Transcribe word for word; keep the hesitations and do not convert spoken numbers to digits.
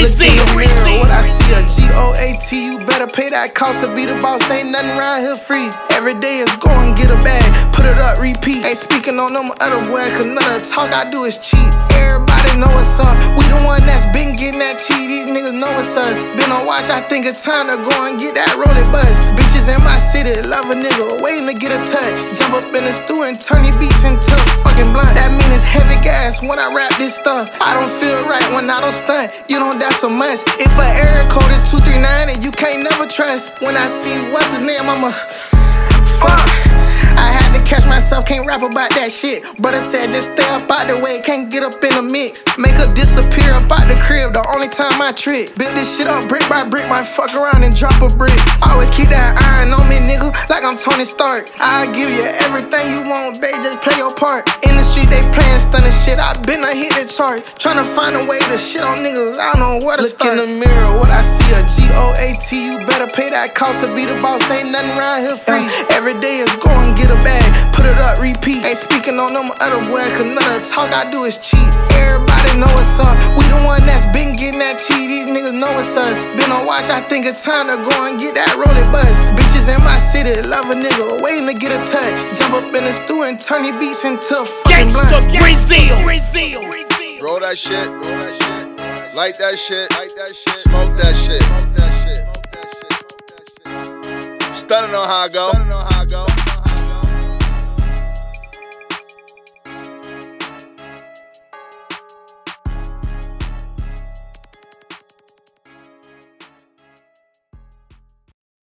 Brazil. What I see a G O A T, you better pay that cost to be the boss. Ain't nothing around here free. Every day is go and get a bag, put it up, repeat. Ain't speaking on them other boys, cause none of the talk I do is cheat. Everybody know what's up. We the one that's been getting that cheat. These niggas know it's us. Been on watch, I think it's time to go and get that rolling bus. Bitches in my city, love a nigga, waiting to get a touch. Jump up in the stew and turn these beats into fucking blunt. That mean it's heavy gas when I rap this stuff. I don't feel right when I don't stunt. You know that's a must. If an area code is two three nine and you can't never trust. When I see what's his name, I'ma fuck. I had to catch myself, can't rap about that shit. Brother said just stay up out the way, can't get up in the mix. Make her disappear up out the crib, the only time I trick. Build this shit up brick by brick, might fuck around and drop a brick. Always keep that iron on me, nigga, like I'm Tony Stark. I'll give you everything you want, babe, just play your part. In the street, they playing stunning shit, I been I hit the chart. Tryna find a way to shit on niggas, I don't know where to start. Look in the mirror, what I see, a G O A T, you better pay that cost to be the boss. Ain't nothing around here free. Every day is go and get a bag, put it up, repeat. Ain't speaking on them other boys, cause none of the talk I do is cheat. Everybody know what's up. We the one that's been getting that cheat. These niggas know it's us. Been on watch, I think it's time to go and get that rolling bus. Bitches in my city, love a nigga, waiting to get a touch. Jump up in the stew and turn these beats into a fucking blunt. Brazil. Brazil. Roll that shit, roll that shit, light that shit, light that shit, smoke that shit, smoke that shit, stunning on how I go.